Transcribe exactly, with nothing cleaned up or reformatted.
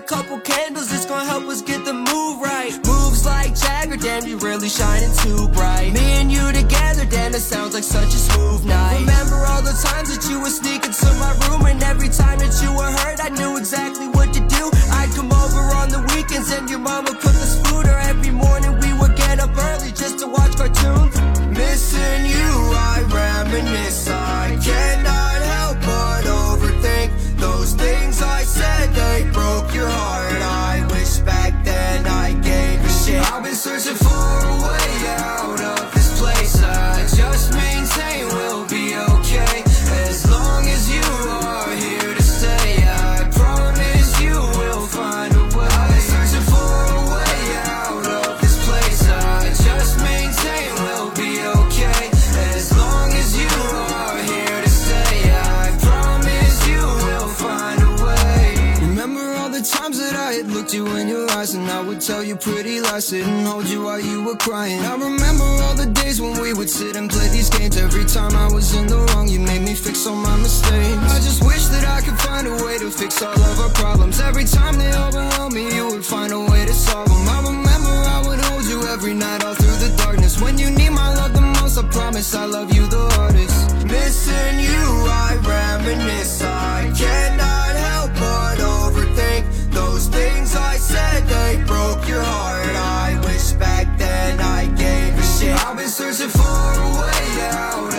couple candles, it's gonna help us get the move right. Moves like Jagger, damn, you really shining too bright. Me and you together, damn, it sounds like such a smooth night. Remember all the times that you would sneak into my room, and every time that you were hurt, I knew exactly what to do. I'd come over on the weekends and your mama cook a spooner. Every morning we would get up early just to watch cartoons. Missing you, I reminisce. I cannot help but overthink those things I said, they broke your heart. I wish back then I gave a shit. I've been searching for a way out of this place. I just maintain we'll be okay, as long as you are here to stay. I promise you will find a way. I've been searching for a way out of this place. I just maintain we'll be okay, as long as you are here to stay. I promise you will find a way. Remember all the times that I had looked you in your eyes, and I would tell you pretty lies, sit and hold you while you were crying. I remember all the days when we would sit and play these games. Every time I was in the wrong, you made me fix all my mistakes. I just wish that I could find a way to fix all of our problems. Every time they overwhelm me, you would find a way to solve them. I remember I would hold you every night all through the darkness. When you need my love the most, I promise I love you the hardest. Missing you, I reminisce. I cannot help but overthink those things I said, they broke your heart. I wish back then I gave a shit. I've been searching for a way out